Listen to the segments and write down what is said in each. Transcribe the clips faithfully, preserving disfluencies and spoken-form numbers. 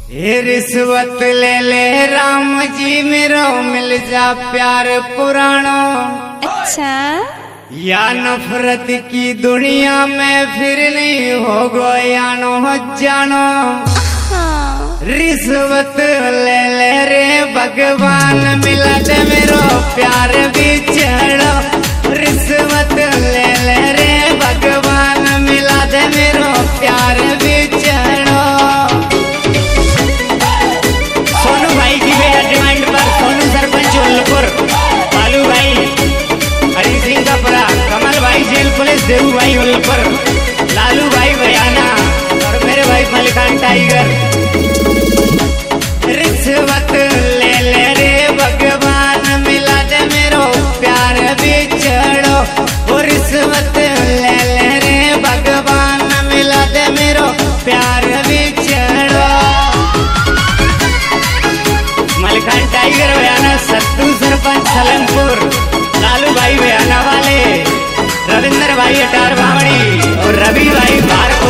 ये रिश्वत ले ले राम जी मेरो मिल जा प्यार पुरानो। अच्छा या नफरत की दुनिया में फिर नहीं हो गोयानो जानो। हाँ। रिश्वत ले ले रे भगवान मिला दे मेरो प्यार बिछड़ो। रिश्वत ले ले रे भगवान मिला दे मेरो प्यार बिछड़ो। सोनू भाई की बेटा डिमांड पर सोनू सरपंच उल्लपुर, बालू भाई हरी सिंह का परा, कमल भाई जेल पुलिस, देव भाई उल्लपुर, लालू भाई बयाना और मेरे भाई मलिकान टाइगर। रिश्वत ले ले रे भगवान मिला दे मेरो प्यार बिछड़ो। वो रिश्वत ले ले रे भगवान मिला दे मेरो प्यार बिछड़ो। मलिकान टाइगर बयाना, सत्तू सरपंच सलमपुर, लालू भाई बयाना वाले, रविंद्र भाई अटार बावड़ी और रवि भाई बारको।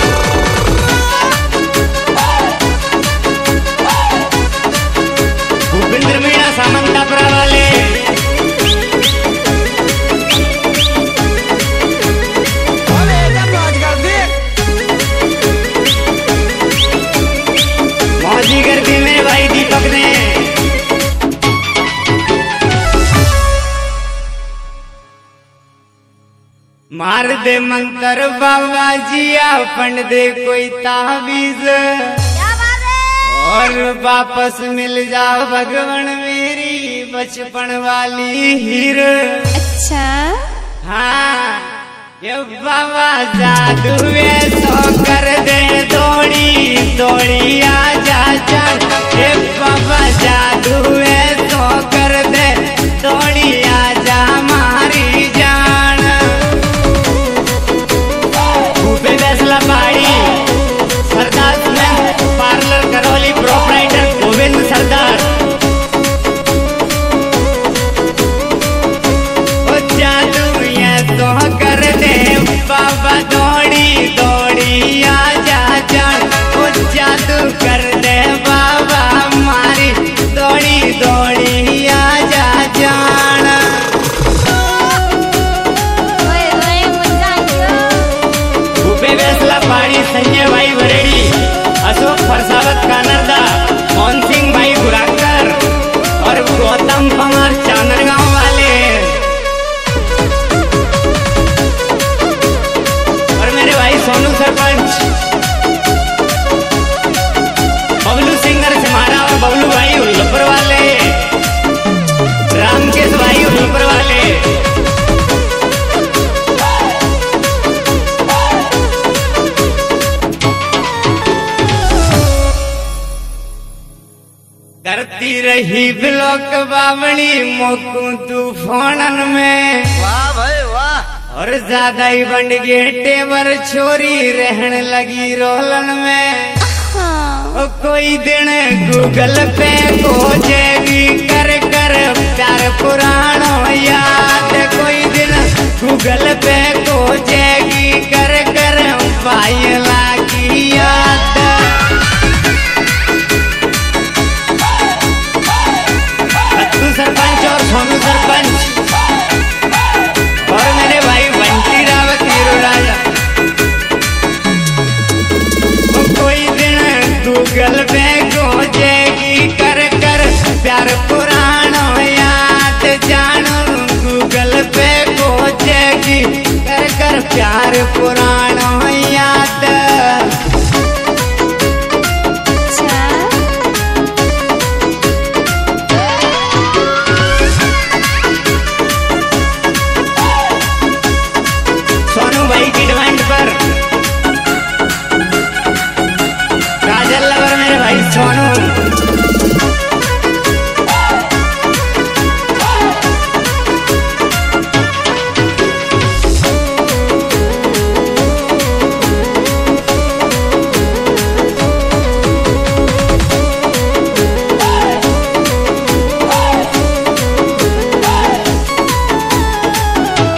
भूपेंद्र मीणा सामंतापुरा वाले, मौजी कर दी मेरे भाई दीपक ने। मार दे मंत्र बाबा जिया फंड दे कोई ताबीज और वापस मिल जा भगवान मेरी बचपन वाली हीर। अच्छा हाँ ये बाबा जादू सो कर दे दौड़ी दौड़ी आ जा चल। ये बाबा जादू सो कर दे दौड़ी आ जा मारी जान। भूपे फैसला पाड़ी सरदार पार्लर करौली प्रोपराइटर गोविंद सरदार। ओ जादू ये तो कर दे बाबा दौड़ी दौड़ी आ जा जान। ओ जादू कर दे बाबा मारी दौड़ी दौड़ी आ जा जान। भूपे फैसला पाड़ी संजय भाई वरेड़ी, अशोक फरसावत कानरदा, मोहन सिंह भाई गुराकर और गौतम पवार चांदरगांव वाले और मेरे भाई सोनू सरपंच, बबलू सिंगर सिमारा और बबलू भाई उल्लपुर वाले, रामकेश भाई उल्लपुर वाले। करती रही ब्लॉक बावणी मोकू तूफानन में। वाह भाई वाह। और ज्यादा ही बंड गेटे पर छोरी रहने लगी रोलन में। हाँ। ओ कोई दिन गूगल पे खोजेगी कर कर प्यार पुरानो याद। कोई दिन गूगल पे खोजेगी कर कर पायला की याद। सरपंच और सोनू सरपंच और मेरे भाई बंटी रावत हीरो राजा। कोई दिन गूगल पे खोजेगी कर कर प्यार पुरानो याद जानो। गूगल पे खोजेगी कर कर प्यार पुरानो याद। भाई की डिमांड पर काजल लवर मेरे भाई सोनू।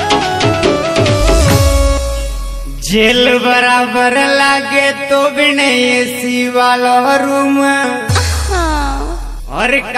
जेल बराबर लागे तो बिने एसी वाला रूम हाँ। और